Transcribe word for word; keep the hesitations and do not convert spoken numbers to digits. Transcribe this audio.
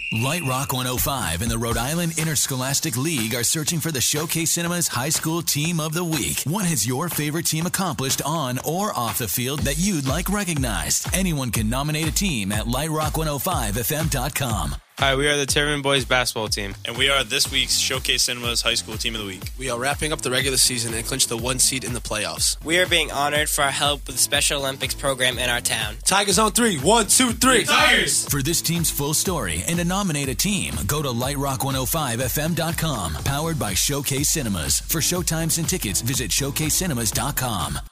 Light Rock one oh five and the Rhode Island Interscholastic League are searching for the Showcase Cinemas High School Team of the Week. What has your favorite team accomplished on or off the field that you'd like recognized? Anyone can nominate a team at light rock one oh five f m dot com. Hi, we are the Tiverton Boys basketball team. And we are this week's Showcase Cinemas High School Team of the Week. We are wrapping up the regular season and clinched the one seed in the playoffs. We are being honored for our help with the Special Olympics program in our town. Tigers on three. One, two, three. Tigers! For this team's full story and to nominate a team, go to light rock one oh five f m dot com. Powered by Showcase Cinemas. For showtimes and tickets, visit showcase cinemas dot com.